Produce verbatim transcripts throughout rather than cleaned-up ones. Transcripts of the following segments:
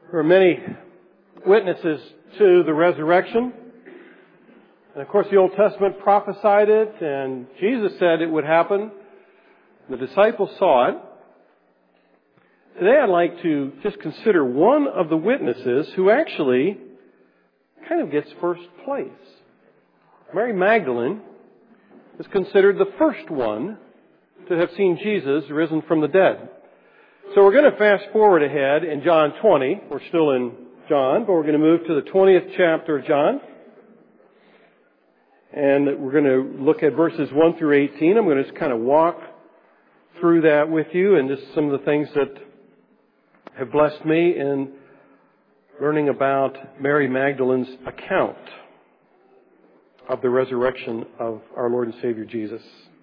There are many witnesses to the resurrection. And of course the Old Testament prophesied it, and Jesus said it would happen. The disciples saw it. Today I'd like to just consider one of the witnesses who actually kind of gets first place. Mary Magdalene is considered the first one to have seen Jesus risen from the dead. So we're going to fast forward ahead in John twenty. We're still in John, but we're going to move to the twentieth chapter of John. And we're going to look at verses one through eighteen. I'm going to just kind of walk through that with you and just some of the things that have blessed me in learning about Mary Magdalene's account of the resurrection of our Lord and Savior Jesus.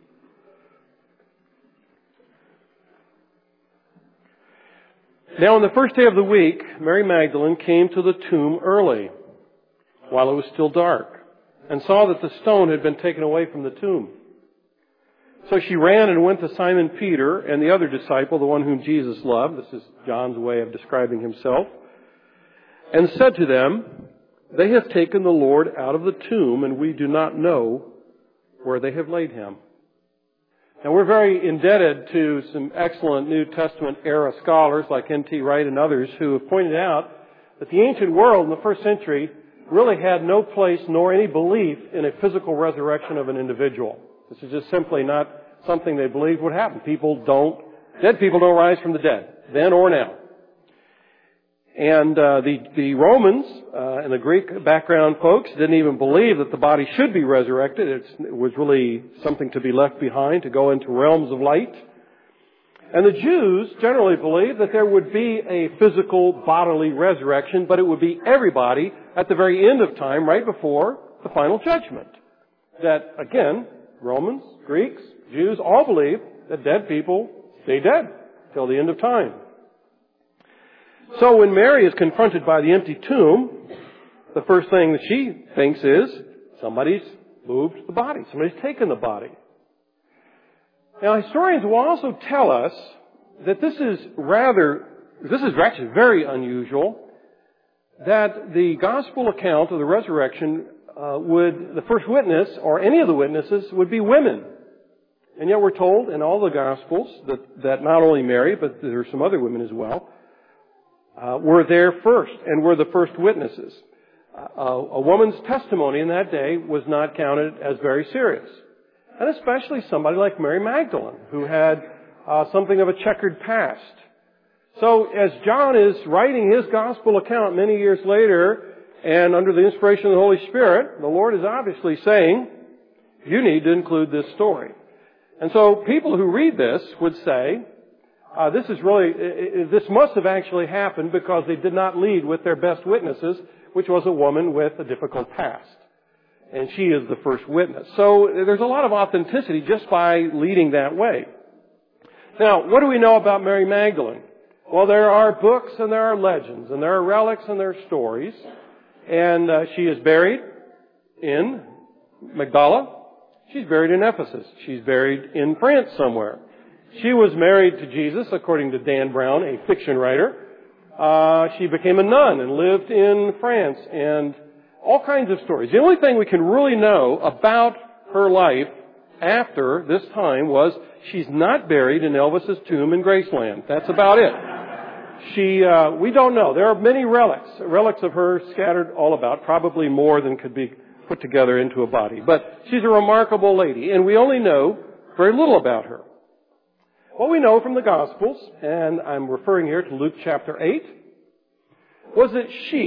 Now, on the first day of the week, Mary Magdalene came to the tomb early, while it was still dark, and saw that the stone had been taken away from the tomb. So she ran and went to Simon Peter and the other disciple, the one whom Jesus loved. This is John's way of describing himself. And said to them, "They have taken the Lord out of the tomb, and we do not know where they have laid him." Now, we're very indebted to some excellent New Testament era scholars like N T Wright and others who have pointed out that the ancient world in the first century really had no place nor any belief in a physical resurrection of an individual. This is just simply not something they believed would happen. People don't, dead people don't rise from the dead, then or now. And uh, the, the Romans uh, and the Greek background folks didn't even believe that the body should be resurrected. It's, it was really something to be left behind, to go into realms of light. And the Jews generally believed that there would be a physical bodily resurrection, but it would be everybody at the very end of time, right before the final judgment. That, again, Romans, Greeks, Jews all believe that dead people stay dead till the end of time. So when Mary is confronted by the empty tomb, the first thing that she thinks is, somebody's moved the body. Somebody's taken the body. Now, historians will also tell us that this is rather, this is actually very unusual, that the gospel account of the resurrection uh, would, the first witness, or any of the witnesses, would be women. And yet we're told in all the gospels that, that not only Mary, but there are some other women as well, Uh, were there first and were the first witnesses. Uh, a woman's testimony in that day was not counted as very serious. And especially somebody like Mary Magdalene, who had uh, something of a checkered past. So as John is writing his gospel account many years later, and under the inspiration of the Holy Spirit, the Lord is obviously saying, you need to include this story. And so people who read this would say, Uh, this is really, this must have actually happened because they did not lead with their best witnesses, which was a woman with a difficult past. And she is the first witness. So there's a lot of authenticity just by leading that way. Now, what do we know about Mary Magdalene? Well, there are books and there are legends and there are relics and there are stories. And uh, she is buried in Magdala. She's buried in Ephesus. She's buried in France somewhere. She was married to Jesus, according to Dan Brown, a fiction writer. Uh, she became a nun and lived in France, and all kinds of stories. The only thing we can really know about her life after this time was she's not buried in Elvis's tomb in Graceland. That's about it. She, uh, we don't know. There are many relics, relics of her scattered all about, probably more than could be put together into a body. But she's a remarkable lady, and we only know very little about her. What we know from the Gospels, and I'm referring here to Luke chapter eight, was that she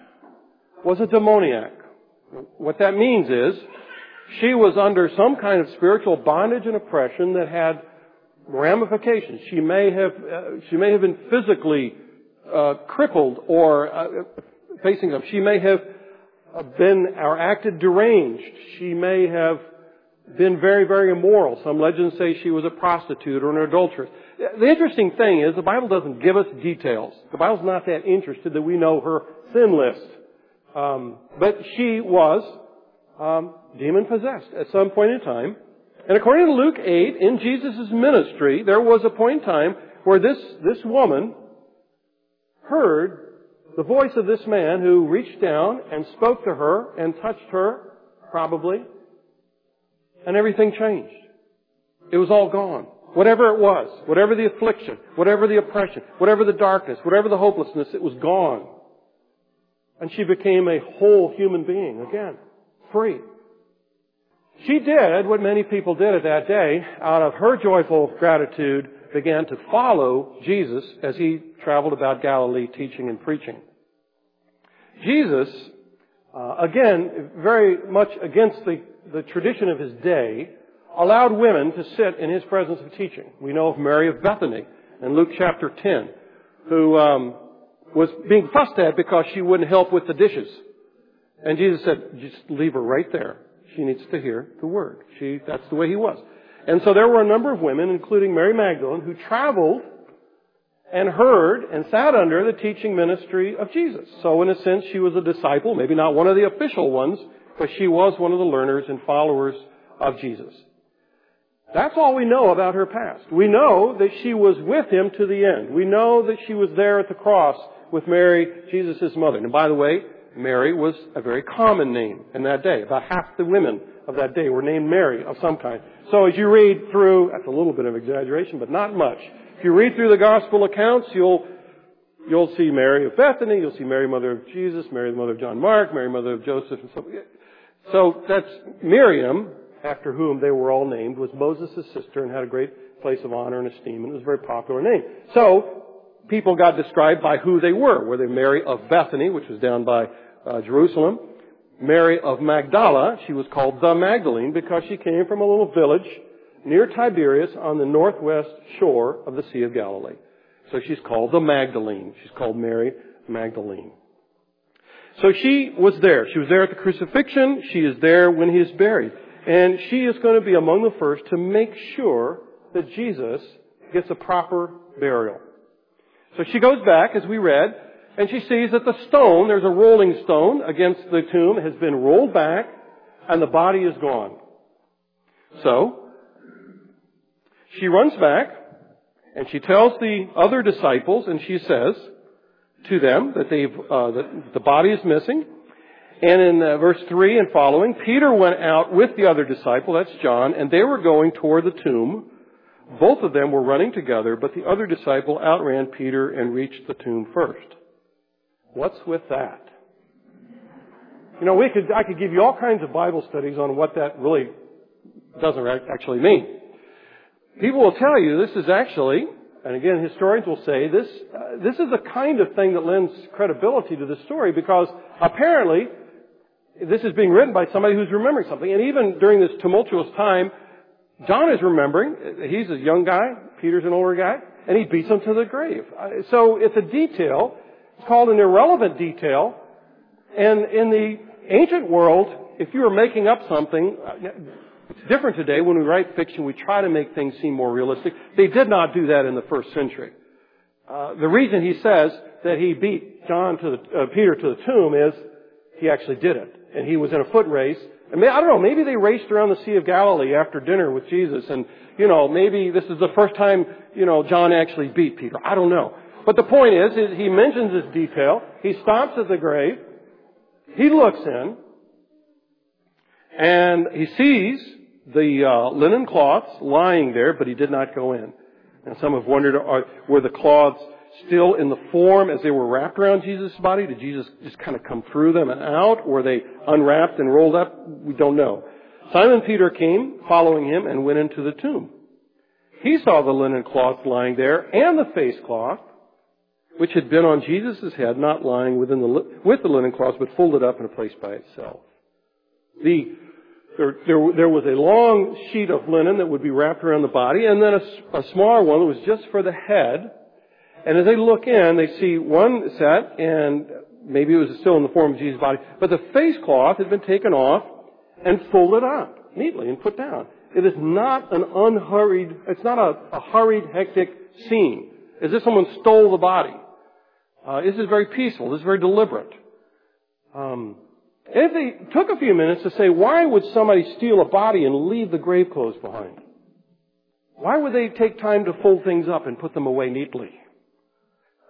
was a demoniac. What that means is she was under some kind of spiritual bondage and oppression that had ramifications. She may have uh, she may have been physically uh, crippled or uh, facing them. She may have been or acted deranged. She may have been very, very immoral. Some legends say she was a prostitute or an adulteress. The interesting thing is the Bible doesn't give us details. The Bible's not that interested that we know her sin list. Um, but she was um, demon-possessed at some point in time. And according to Luke eight, in Jesus' ministry, there was a point in time where this, this woman heard the voice of this man who reached down and spoke to her and touched her, probably, and everything changed. It was all gone. Whatever it was, whatever the affliction, whatever the oppression, whatever the darkness, whatever the hopelessness, it was gone. And she became a whole human being again, free. She did what many people did at that day. Out of her joyful gratitude, began to follow Jesus as he traveled about Galilee teaching and preaching. Jesus, uh, again, very much against the, the tradition of his day, allowed women to sit in his presence of teaching. We know of Mary of Bethany in Luke chapter ten, who um, was being fussed at because she wouldn't help with the dishes. And Jesus said, just leave her right there. She needs to hear the word. She, that's the way he was. And so there were a number of women, including Mary Magdalene, who traveled and heard and sat under the teaching ministry of Jesus. So in a sense, she was a disciple, maybe not one of the official ones, but she was one of the learners and followers of Jesus. That's all we know about her past. We know that she was with him to the end. We know that she was there at the cross with Mary, Jesus' mother. And by the way, Mary was a very common name in that day. About half the women of that day were named Mary of some kind. So as you read through, that's a little bit of exaggeration, but not much. If you read through the gospel accounts, you'll you'll see Mary of Bethany, you'll see Mary, mother of Jesus, Mary, the mother of John Mark, Mary, mother of Joseph, and so on. So that's Miriam, after whom they were all named, was Moses' sister and had a great place of honor and esteem, and it was a very popular name. So people got described by who they were. Were they Mary of Bethany, which was down by uh, Jerusalem? Mary of Magdala, she was called the Magdalene because she came from a little village near Tiberias on the northwest shore of the Sea of Galilee. So she's called the Magdalene. She's called Mary Magdalene. So she was there. She was there at the crucifixion. She is there when he is buried. And she is going to be among the first to make sure that Jesus gets a proper burial. So she goes back, as we read, and she sees that the stone, there's a rolling stone against the tomb, has been rolled back, and the body is gone. So, she runs back, and she tells the other disciples, and she says to them that they've uh, that the body is missing. And in uh, verse three and following, Peter went out with the other disciple, that's John, and they were going toward the tomb. Both of them were running together, but the other disciple outran Peter and reached the tomb first. What's with that? You know, we could I could give you all kinds of Bible studies on what that really doesn't actually mean. People will tell you this is actually, and again, historians will say this, uh, this is the kind of thing that lends credibility to the story because apparently this is being written by somebody who's remembering something. And even during this tumultuous time, John is remembering. He's a young guy. Peter's an older guy. And he beats him to the grave. So it's a detail. It's called an irrelevant detail. And in the ancient world, if you were making up something, it's different today. When we write fiction, we try to make things seem more realistic. They did not do that in the first century. Uh, the reason he says that he beat John to the, uh, Peter to the tomb is he actually did it. And he was in a foot race. And may, I don't know, maybe they raced around the Sea of Galilee after dinner with Jesus. And, you know, maybe this is the first time, you know, John actually beat Peter. I don't know. But the point is, is he mentions this detail. He stops at the grave. He looks in. And he sees the uh, linen cloths lying there, but he did not go in. And some have wondered, are, were the cloths still in the form as they were wrapped around Jesus' body? Did Jesus just kind of come through them and out? Or were they unwrapped and rolled up? We don't know. Simon Peter came, following him, and went into the tomb. He saw the linen cloth lying there and the face cloth, which had been on Jesus' head, not lying within the, with the linen cloth, but folded up in a place by itself. The There, there, there was a long sheet of linen that would be wrapped around the body, and then a, a smaller one that was just for the head. And as they look in, they see one set, and maybe it was still in the form of Jesus' body, but the face cloth had been taken off and folded up neatly and put down. It is not an unhurried, it's not a, a hurried, hectic scene, as if someone stole the body. Uh, this is very peaceful. This is very deliberate. Um, If they took a few minutes to say, why would somebody steal a body and leave the grave clothes behind? Why would they take time to fold things up and put them away neatly?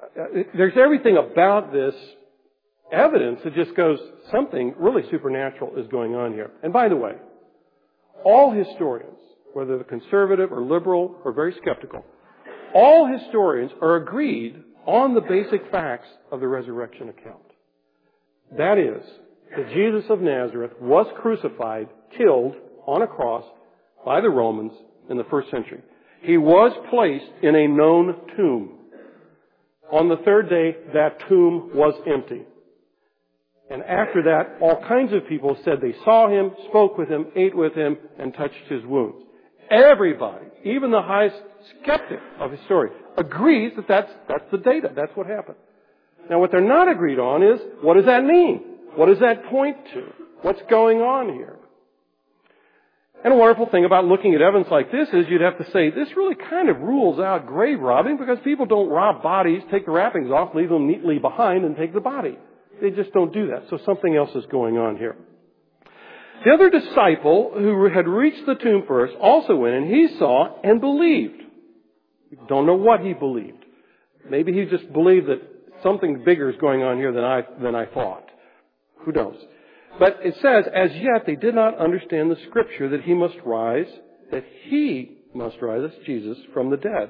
there's everything about this evidence that just goes, something really supernatural is going on here. And by the way, all historians, whether they're conservative or liberal or very skeptical, all historians are agreed on the basic facts of the resurrection account. That is, that Jesus of Nazareth was crucified, killed on a cross by the Romans in the first century. He was placed in a known tomb. On the third day, that tomb was empty. And after that, all kinds of people said they saw him, spoke with him, ate with him, and touched his wounds. Everybody, even the highest skeptic of his story, agrees that that's, that's the data. That's what happened. Now, what they're not agreed on is, what does that mean? What does that point to? What's going on here? And a wonderful thing about looking at evidence like this is you'd have to say, this really kind of rules out grave robbing because people don't rob bodies, take the wrappings off, leave them neatly behind, and take the body. They just don't do that. So something else is going on here. The other disciple who had reached the tomb first also went, and he saw and believed. We don't know what he believed. Maybe he just believed that something bigger is going on here than I, than I thought. Who knows? But it says, as yet they did not understand the scripture that he must rise, that he must rise, that's Jesus, from the dead.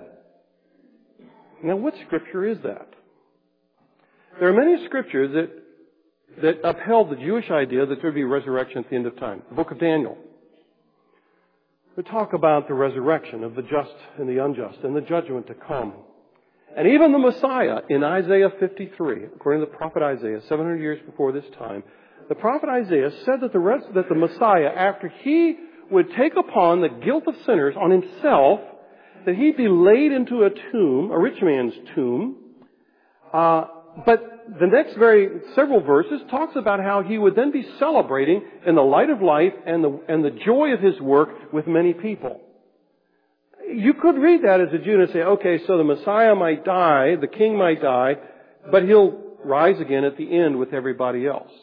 Now, what scripture is that? There are many scriptures that, that upheld the Jewish idea that there would be resurrection at the end of time. The book of Daniel. We talk about the resurrection of the just and the unjust and the judgment to come. And even the Messiah in Isaiah fifty-three, according to the prophet Isaiah, seven hundred years before this time, the prophet Isaiah said that the, rest, that the Messiah, after he would take upon the guilt of sinners on himself, that he'd be laid into a tomb, a rich man's tomb. Uh, but the next very several verses talks about how he would then be celebrating in the light of life and the, and the joy of his work with many people. You could read that as a Jew and say, okay, so the Messiah might die, the king might die, but he'll rise again at the end with everybody else.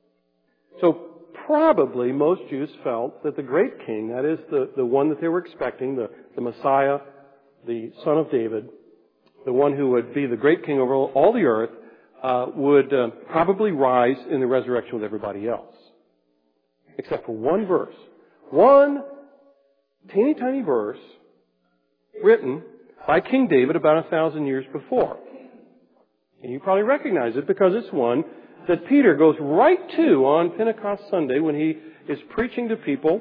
So probably most Jews felt that the great king, that is the, the one that they were expecting, the, the Messiah, the son of David, the one who would be the great king over all the earth, uh, would uh, probably rise in the resurrection with everybody else. Except for one verse. One teeny tiny verse written by King David about a thousand years before. And you probably recognize it because it's one that Peter goes right to on Pentecost Sunday when he is preaching to people.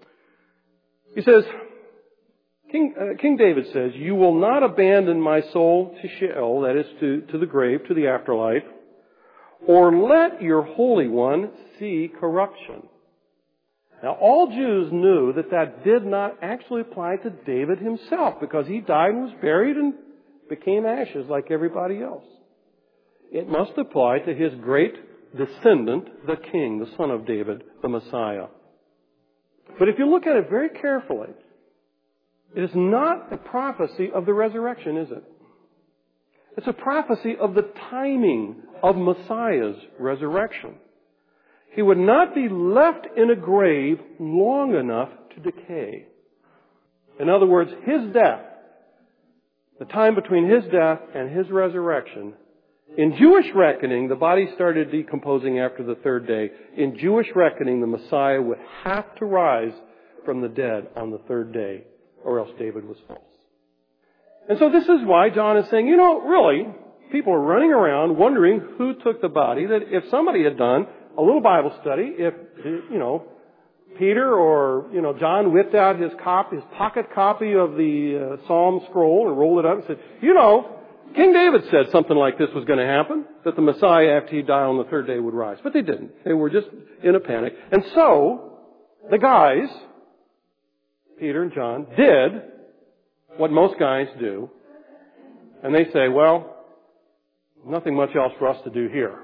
He says, King, uh, King David says, "You will not abandon my soul to Sheol," that is to, to the grave, to the afterlife, "or let your Holy One see corruption." Now, all Jews knew that that did not actually apply to David himself because he died and was buried and became ashes like everybody else. It must apply to his great descendant, the king, the son of David, the Messiah. But if you look at it very carefully, it is not a prophecy of the resurrection, is it? It's a prophecy of the timing of Messiah's resurrection. He would not be left in a grave long enough to decay. In other words, his death, the time between his death and his resurrection, in Jewish reckoning, the body started decomposing after the third day. In Jewish reckoning, the Messiah would have to rise from the dead on the third day, or else David was false. And so this is why John is saying, you know, really, people are running around wondering who took the body, that if somebody had done a little Bible study, if, you know, Peter or, you know, John whipped out his copy, his pocket copy of the uh, Psalm scroll and rolled it up and said, you know, King David said something like this was going to happen, that the Messiah, after he died on the third day, would rise. But they didn't. They were just in a panic. And so, the guys, Peter and John, did what most guys do. And they say, well, nothing much else for us to do here.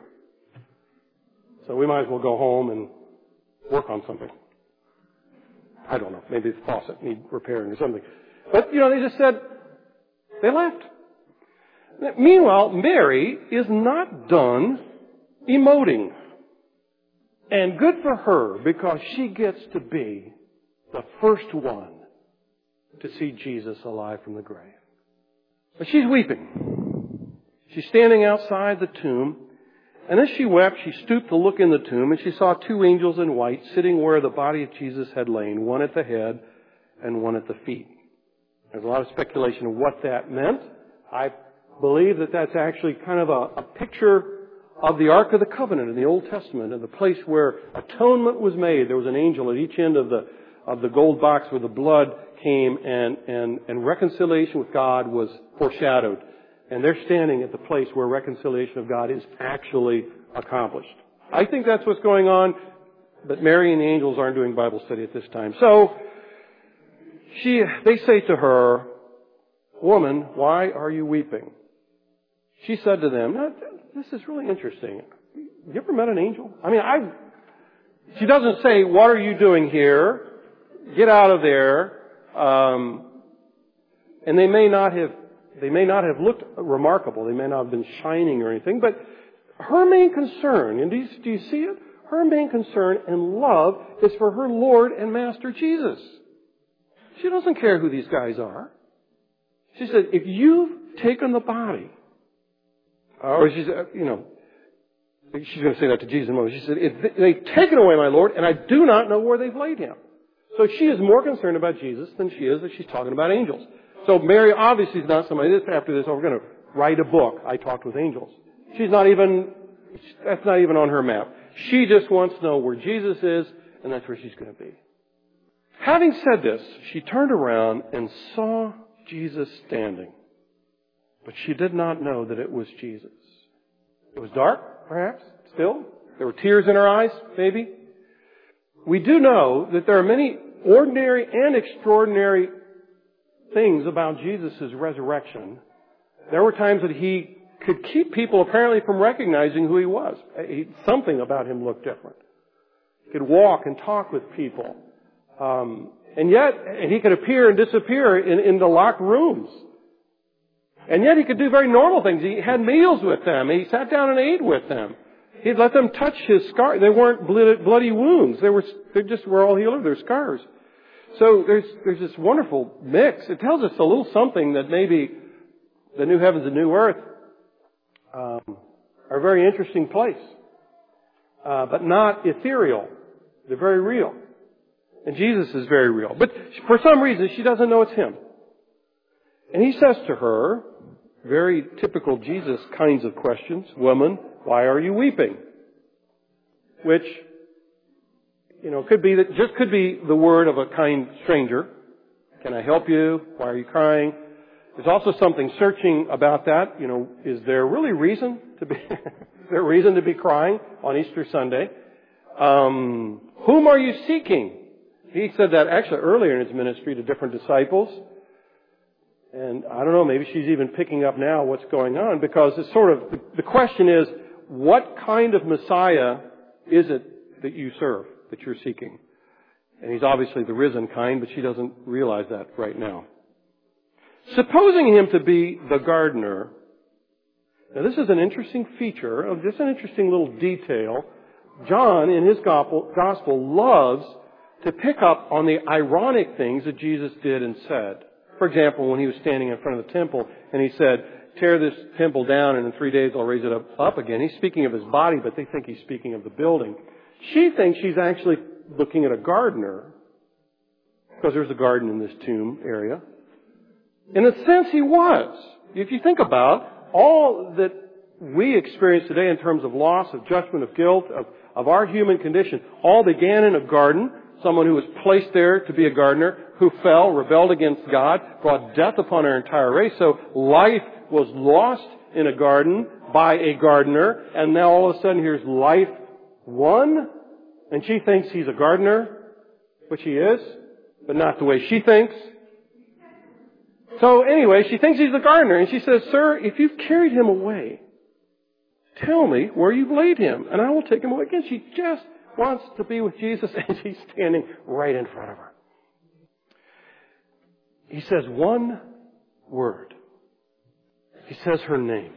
So we might as well go home and work on something. I don't know. Maybe the faucet needs repairing or something. But, you know, they just said, they left. Meanwhile, Mary is not done emoting. And good for her, because she gets to be the first one to see Jesus alive from the grave. But she's weeping. She's standing outside the tomb, and as she wept, she stooped to look in the tomb, and she saw two angels in white sitting where the body of Jesus had lain, one at the head and one at the feet. There's a lot of speculation of what that meant. I believe that that's actually kind of a, a picture of the Ark of the Covenant in the Old Testament, and the place where atonement was made. There was an angel at each end of the of the gold box where the blood came, and, and, and reconciliation with God was foreshadowed. And they're standing at the place where reconciliation of God is actually accomplished. I think that's what's going on, but Mary and the angels aren't doing Bible study at this time. So, she, they say to her, "Woman, why are you weeping?" She said to them, now, this is really interesting. You ever met an angel? I mean, I, she doesn't say, "What are you doing here? Get out of there." Um, and they may not have, they may not have looked remarkable. They may not have been shining or anything, but her main concern, and do you, do you see it? Her main concern and love is for her Lord and Master Jesus. She doesn't care who these guys are. She said, if you've taken the body, or she said, you know, she's going to say that to Jesus in a moment. She said, if they've taken away my Lord, and I do not know where they've laid him. So she is more concerned about Jesus than she is that she's talking about angels. So Mary obviously is not somebody this after this, oh, we're going to write a book. I talked with angels. She's not even, that's not even on her map. She just wants to know where Jesus is, and that's where she's going to be. Having said this, she turned around and saw Jesus standing. But she did not know that it was Jesus. It was dark, perhaps, still. There were tears in her eyes, maybe. We do know that there are many ordinary and extraordinary things about Jesus' resurrection. There were times that he could keep people apparently from recognizing who he was. He, something about him looked different. He could walk and talk with people. Um, and yet, and he could appear and disappear in, in the locked rooms. And yet he could do very normal things. He had meals with them. He sat down and ate with them. He'd let them touch his scars. They weren't bloody wounds. They were, they just were all healed of their scars. So there's, there's this wonderful mix. It tells us a little something that maybe the new heavens and new earth um, are a very interesting place. Uh, but not ethereal. They're very real. And Jesus is very real. But for some reason, she doesn't know it's him. And he says to her, very typical Jesus kinds of questions, "Woman, why are you weeping?" Which, you know, could be that, just could be the word of a kind stranger. Can I help you? Why are you crying? There's also something searching about that. You know, is there really reason to be, is there reason to be crying on Easter Sunday? Um, whom are you seeking? He said that actually earlier in his ministry to different disciples. And I don't know, maybe she's even picking up now what's going on, because it's sort of, the question is, what kind of Messiah is it that you serve, that you're seeking? And he's obviously the risen kind, but she doesn't realize that right now. Supposing him to be the gardener, now this is an interesting feature, of just an interesting little detail. John, in his gospel, gospel, loves to pick up on the ironic things that Jesus did and said. For example, when he was standing in front of the temple and he said, "Tear this temple down and in three days I'll raise it up, up again." He's speaking of his body, but they think he's speaking of the building. She thinks she's actually looking at a gardener, because there's a garden in this tomb area. In a sense, he was. If you think about all that we experience today in terms of loss, of judgment, of guilt, of, of our human condition, all began in a garden. Someone who was placed there to be a gardener, who fell, rebelled against God, brought death upon our entire race. So life was lost in a garden by a gardener, and now all of a sudden here's life won, and she thinks he's a gardener, which he is, but not the way she thinks. So anyway, she thinks he's the gardener, and she says, "Sir, if you've carried him away, tell me where you've laid him, and I will take him away again." She just wants to be with Jesus, and he's standing right in front of her. He says one word. He says her name.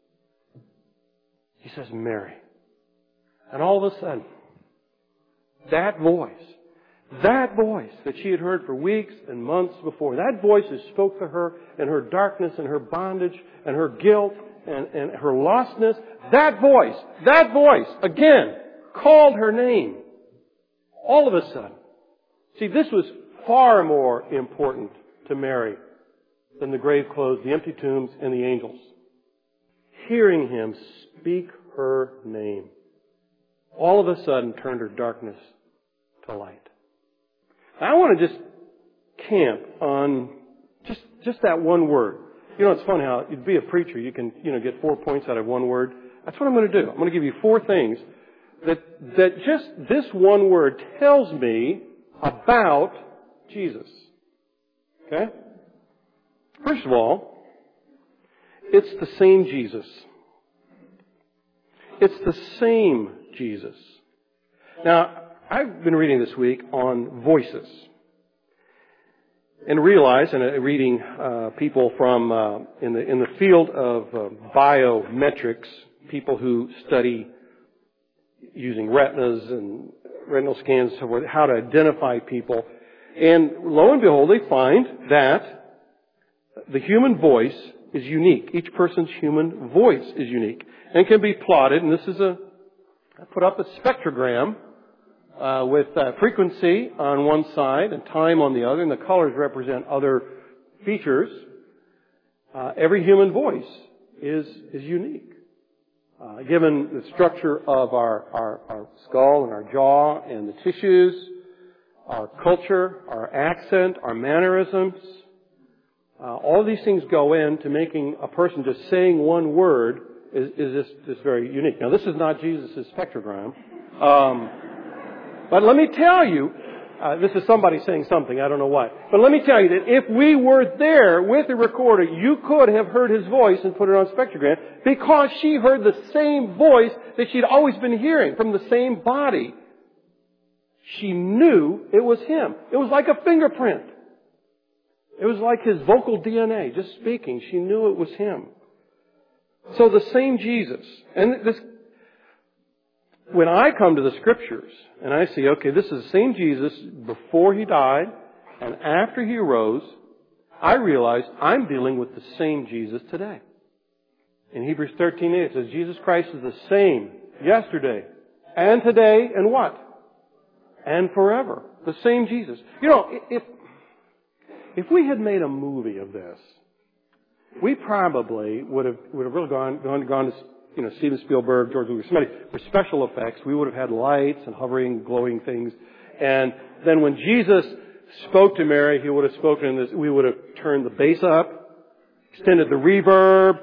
He says Mary. And all of a sudden, that voice, that voice that she had heard for weeks and months before, that voice that spoke to her in her darkness and her bondage and her guilt and, and her lostness, that voice, that voice, again, called her name. All of a sudden. See, this was far more important to Mary than the grave clothes, the empty tombs, and the angels. Hearing him speak her name, all of a sudden turned her darkness to light. Now, I want to just camp on just just that one word. You know, it's funny how you'd be a preacher, you can, you know, get four points out of one word. That's what I'm going to do. I'm going to give you four things that that just this one word tells me about Jesus. Okay? First of all, it's the same Jesus. It's the same Jesus. Now, I've been reading this week on voices. And realize, and uh, reading uh, people from uh, in the in the field of uh, biometrics, people who study using retinas and retinal scans and so forth, how to identify people. And lo and behold, they find that the human voice is unique. Each person's human voice is unique and can be plotted. And this is a, I put up a spectrogram uh, with uh, frequency on one side and time on the other, and the colors represent other features. Uh, every human voice is is unique. Uh, given the structure of our, our, our skull and our jaw and the tissues, our culture, our accent, our mannerisms, uh, all of these things go into making a person just saying one word is, is just, just very unique. Now, this is not Jesus' spectrogram. Um, but let me tell you, uh, this is somebody saying something, I don't know what. But let me tell you that if we were there with the recorder, you could have heard his voice and put it on spectrogram because she heard the same voice that she'd always been hearing from the same body. She knew it was him. It was like a fingerprint. It was like his vocal D N A, just speaking. She knew it was him. So the same Jesus. And this, when I come to the Scriptures and I see, okay, this is the same Jesus before he died and after he arose, I realize I'm dealing with the same Jesus today. In Hebrews thirteen eight it says, Jesus Christ is the same yesterday and today and what? And forever. The same Jesus. You know, if if we had made a movie of this, we probably would have would have really gone gone gone to you know Steven Spielberg, George Lucas, somebody for special effects. We would have had lights and hovering, glowing things, and then when Jesus spoke to Mary, he would have spoken in this. We would have turned the bass up, extended the reverb,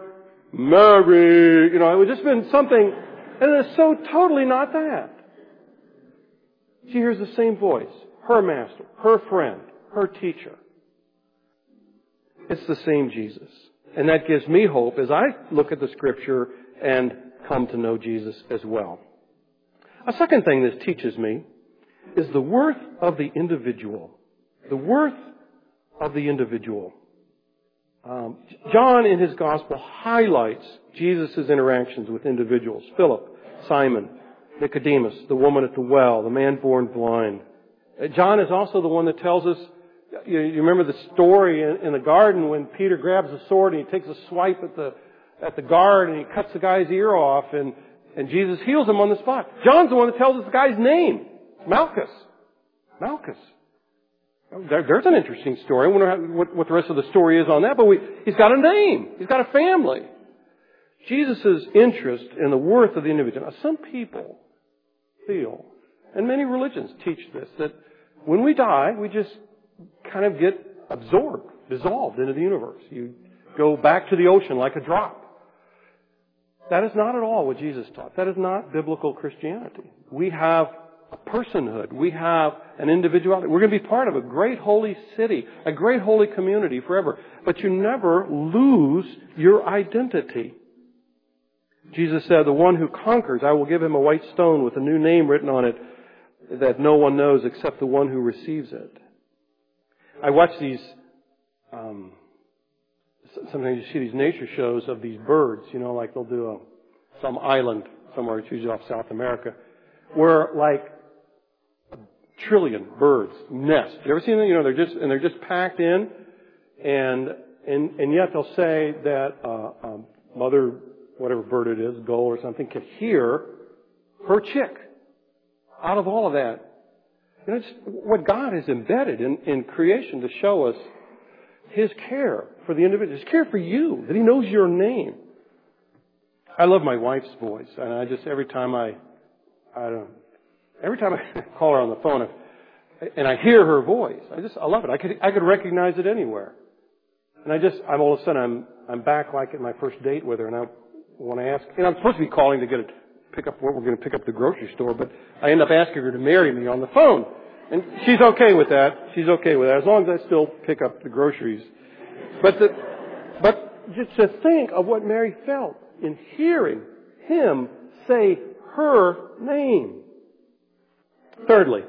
Mary. You know, it would have just been something, and it's so totally not that. She hears the same voice, her master, her friend, her teacher. It's the same Jesus. And that gives me hope as I look at the Scripture and come to know Jesus as well. A second thing this teaches me is the worth of the individual. The worth of the individual. Um, John in his Gospel highlights Jesus' interactions with individuals. Philip, Simon, Nicodemus, the woman at the well, the man born blind. John is also the one that tells us, you, you remember the story in, in the garden when Peter grabs a sword and he takes a swipe at the at the guard and he cuts the guy's ear off and, and Jesus heals him on the spot. John's the one that tells us the guy's name. Malchus. Malchus. There, there's an interesting story. I wonder how, what, what the rest of the story is on that, but we, he's got a name. He's got a family. Jesus' interest in the worth of the individual. Now, some people feel, and many religions teach this, that when we die, we just kind of get absorbed, dissolved into the universe. You go back to the ocean like a drop. That is not at all what Jesus taught. That is not biblical Christianity. We have a personhood. We have an individuality. We're going to be part of a great holy city, a great holy community forever. But you never lose your identity. Jesus said, the one who conquers, I will give him a white stone with a new name written on it that no one knows except the one who receives it. I watch these, um, sometimes you see these nature shows of these birds, you know, like they'll do a, some island somewhere, it's usually off South America, where like a trillion birds nest. You ever seen them? You know, they're just, and they're just packed in, and, and, and yet they'll say that, uh, um, mother whatever bird it is, gull or something, could hear her chick out of all of that. You know, it's what God has embedded in, in creation to show us His care for the individual, His care for you, that He knows your name. I love my wife's voice, and I just, every time I, I don't, every time I call her on the phone and I hear her voice, I just, I love it. I could, I could recognize it anywhere. And I just, I'm all of a sudden, I'm, I'm back like at my first date with her, and I want to ask, and I'm supposed to be calling to get a, pick up what we're going to pick up at the grocery store, but I end up asking her to marry me on the phone. And she's okay with that. She's okay with that, as long as I still pick up the groceries. But the, but just to think of what Mary felt in hearing Him say her name. Thirdly,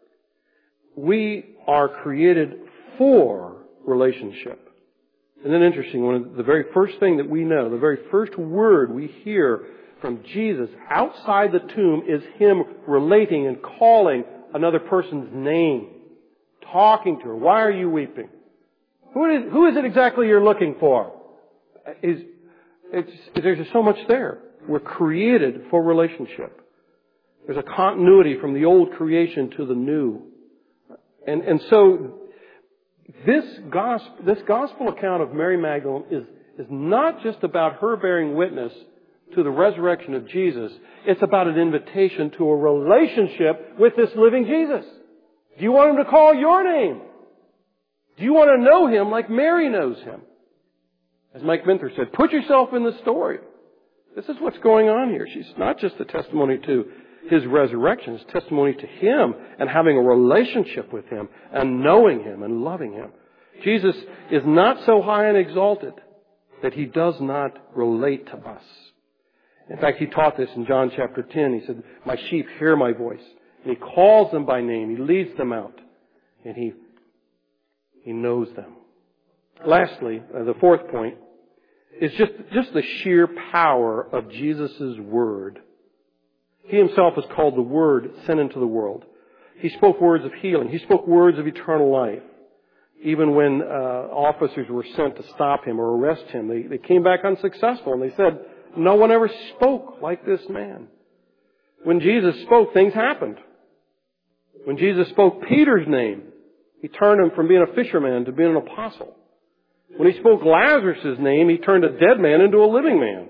we are created for relationship. Isn't it interesting? One of the very first thing that we know, the very first word we hear from Jesus outside the tomb is Him relating and calling another person's name, talking to her. Why are you weeping? Who is, who is it exactly you're looking for? Is, it's, there's just so much there. We're created for relationship. There's a continuity from the old creation to the new. And, and so this gospel, this gospel account of Mary Magdalene is, is not just about her bearing witness to the resurrection of Jesus. It's about an invitation to a relationship with this living Jesus. Do you want Him to call your name? Do you want to know Him like Mary knows Him? As Mike Minter said, put yourself in the story. This is what's going on here. She's not just a testimony to His resurrection. It's testimony to Him and having a relationship with Him and knowing Him and loving Him. Jesus is not so high and exalted that He does not relate to us. In fact, He taught this in John chapter ten. He said, my sheep hear my voice. And He calls them by name. He leads them out. And He, he knows them. Lastly, uh, the fourth point is just, just the sheer power of Jesus' Word. He Himself is called the Word sent into the world. He spoke words of healing. He spoke words of eternal life. Even when uh, officers were sent to stop Him or arrest Him, they, they came back unsuccessful. And they said, no one ever spoke like this man. When Jesus spoke, things happened. When Jesus spoke Peter's name, He turned him from being a fisherman to being an apostle. When He spoke Lazarus' name, He turned a dead man into a living man.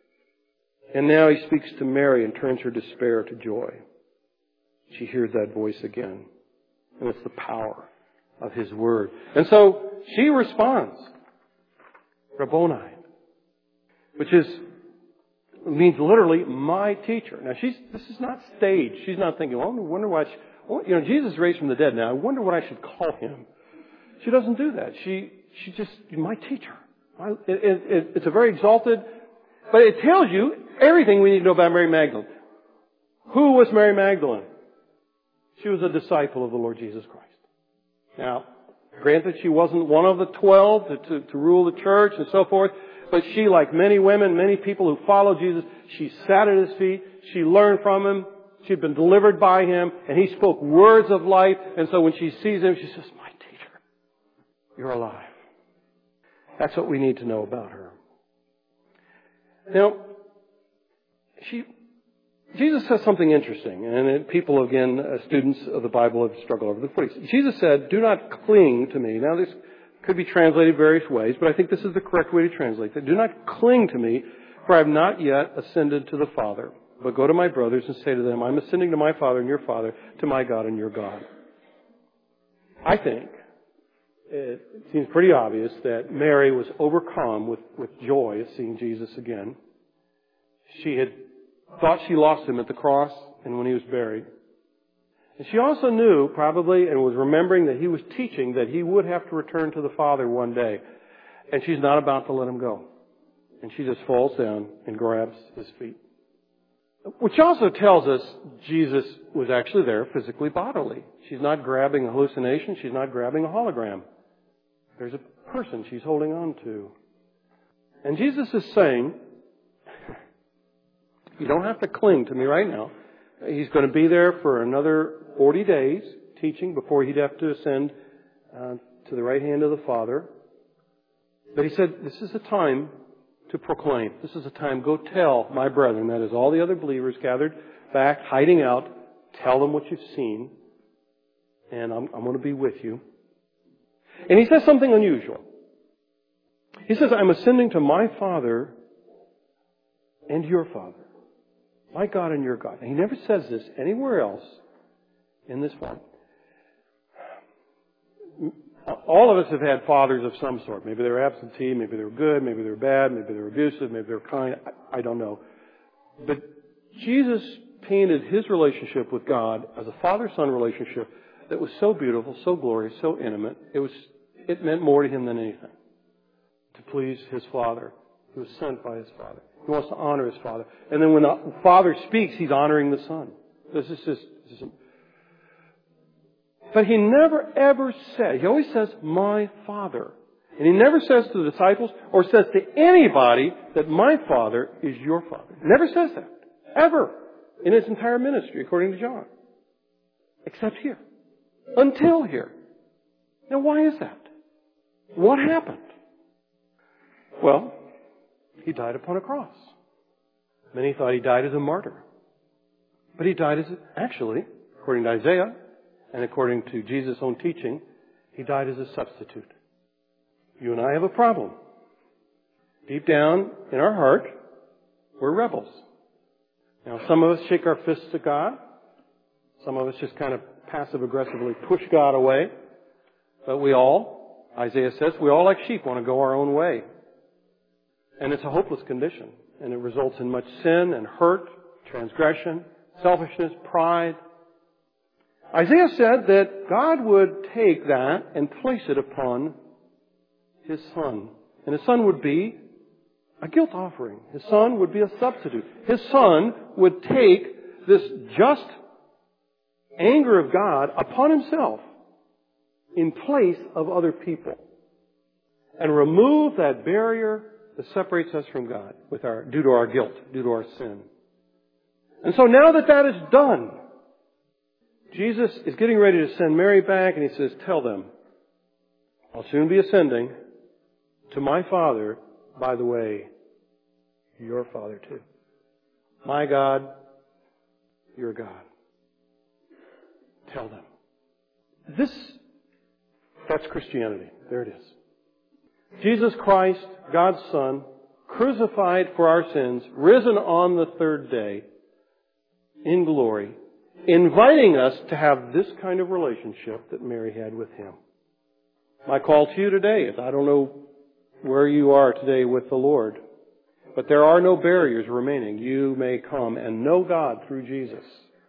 And now He speaks to Mary and turns her despair to joy. She hears that voice again. And it's the power of His Word. And so she responds, Rabboni, which is means literally my teacher. Now she's this is not staged. She's not thinking, well, I wonder why. She, well, you know, Jesus is raised from the dead now. I wonder what I should call Him. She doesn't do that. She she just my teacher. I, it, it, it's a very exalted, but it tells you everything we need to know about Mary Magdalene. Who was Mary Magdalene? She was a disciple of the Lord Jesus Christ. Now, granted, she wasn't one of the twelve to, to, to rule the church and so forth. But she, like many women, many people who followed Jesus, she sat at His feet. She learned from Him. She'd been delivered by Him. And He spoke words of life. And so when she sees Him, she says, my teacher, you're alive. That's what we need to know about her. Now, she, Jesus says something interesting. And people, again, uh, students of the Bible have struggled over the phrase. Jesus said, do not cling to me. Now, this could be translated various ways, but I think this is the correct way to translate that. Do not cling to me, for I have not yet ascended to the Father. But go to my brothers and say to them, I'm ascending to my Father and your Father, to my God and your God. I think it seems pretty obvious that Mary was overcome with, with joy at seeing Jesus again. She had thought she lost Him at the cross and when He was buried. And she also knew, probably, and was remembering that He was teaching that He would have to return to the Father one day. And she's not about to let Him go. And she just falls down and grabs His feet. Which also tells us Jesus was actually there physically, bodily. She's not grabbing a hallucination. She's not grabbing a hologram. There's a person she's holding on to. And Jesus is saying, you don't have to cling to me right now. He's going to be there for another forty days teaching before He'd have to ascend uh, to the right hand of the Father. But He said, this is the time to proclaim. This is a time, go tell my brethren, that is all the other believers gathered back, hiding out, tell them what you've seen, and I'm, I'm going to be with you. And he says something unusual. He says, I'm ascending to my Father and your Father. My God and your God. And he never says this anywhere else in this one. All of us have had fathers of some sort. Maybe they were absentee, maybe they were good, maybe they were bad, maybe they were abusive, maybe they were kind. I, I don't know. But Jesus painted his relationship with God as a father-son relationship that was so beautiful, so glorious, so intimate. It was, it meant more to him than anything. To please his Father. He was sent by his Father. He wants to honor his Father. And then when the Father speaks, he's honoring the Son. This is just, this is, but he never ever said, he always says, my Father. And he never says to the disciples or says to anybody that my Father is your Father. Never says that. Ever. In his entire ministry, according to John. Except here. Until here. Now why is that? What happened? Well, he died upon a cross. Many thought he died as a martyr. But he died as, actually, according to Isaiah, and according to Jesus' own teaching, he died as a substitute. You and I have a problem. Deep down in our heart, we're rebels. Now, some of us shake our fists at God. Some of us just kind of passive-aggressively push God away. But we all, Isaiah says, we all like sheep want to go our own way. And it's a hopeless condition. And it results in much sin and hurt, transgression, selfishness, pride. Isaiah said that God would take that and place it upon his Son. And his Son would be a guilt offering. His Son would be a substitute. His Son would take this just anger of God upon himself in place of other people and remove that barrier that separates us from God with our, due to our guilt, due to our sin. And so now that that is done, Jesus is getting ready to send Mary back, and he says, tell them, I'll soon be ascending to my Father, by the way, your Father too. My God, your God. Tell them. This, that's Christianity. There it is. Jesus Christ, God's Son, crucified for our sins, risen on the third day in glory, inviting us to have this kind of relationship that Mary had with him. My call to you today is, I don't know where you are today with the Lord, but there are no barriers remaining. You may come and know God through Jesus.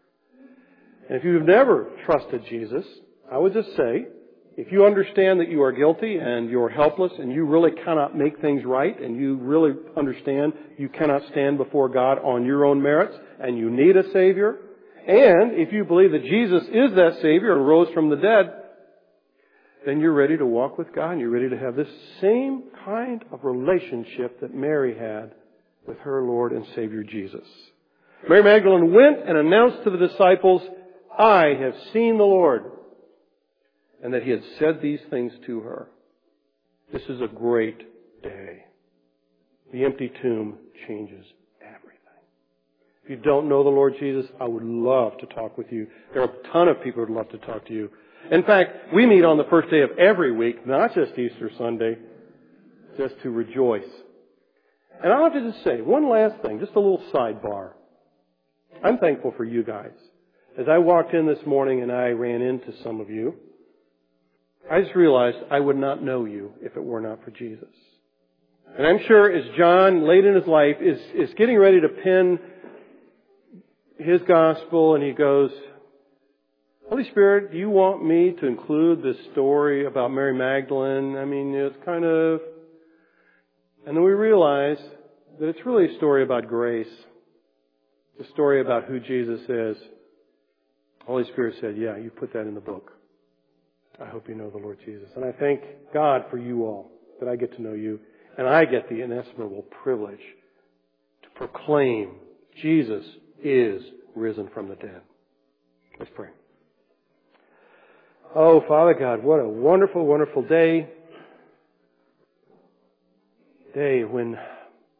And if you've never trusted Jesus, I would just say, if you understand that you are guilty and you're helpless and you really cannot make things right and you really understand you cannot stand before God on your own merits and you need a Savior, and if you believe that Jesus is that Savior and rose from the dead, then you're ready to walk with God and you're ready to have this same kind of relationship that Mary had with her Lord and Savior Jesus. Mary Magdalene went and announced to the disciples, I have seen the Lord. And that he had said these things to her. This is a great day. The empty tomb changes everything. If you don't know the Lord Jesus, I would love to talk with you. There are a ton of people who would love to talk to you. In fact, we meet on the first day of every week, not just Easter Sunday, just to rejoice. And I'll have to just say, one last thing, just a little sidebar. I'm thankful for you guys. As I walked in this morning and I ran into some of you, I just realized I would not know you if it were not for Jesus. And I'm sure as John, late in his life, is, is getting ready to pen his gospel, and he goes, Holy Spirit, do you want me to include this story about Mary Magdalene? I mean, it's kind of... And then we realize that it's really a story about grace. It's a story about who Jesus is. Holy Spirit said, yeah, you put that in the book. I hope you know the Lord Jesus. And I thank God for you all, that I get to know you. And I get the inestimable privilege to proclaim Jesus is risen from the dead. Let's pray. Oh, Father God, what a wonderful, wonderful day. Day when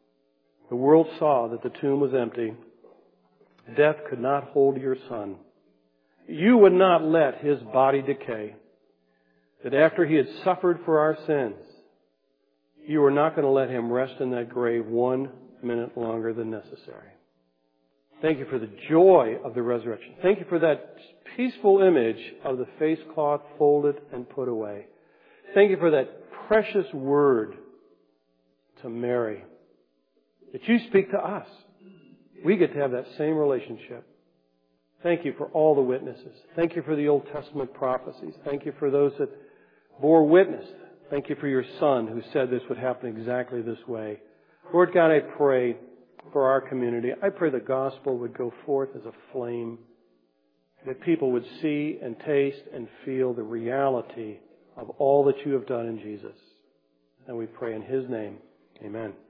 The world saw that the tomb was empty. Death could not hold your Son. You would not let His body decay. That after He had suffered for our sins, you were not going to let Him rest in that grave one minute longer than necessary. Thank you for the joy of the resurrection. Thank you for that peaceful image of the face cloth folded and put away. Thank you for that precious word to Mary, that you speak to us. We get to have that same relationship. Thank you for all the witnesses. Thank you for the Old Testament prophecies. Thank you for those that bore witness. Thank you for your Son who said this would happen exactly this way. Lord God, I pray for our community. I pray the gospel would go forth as a flame, that people would see and taste and feel the reality of all that you have done in Jesus. And we pray in His name. Amen.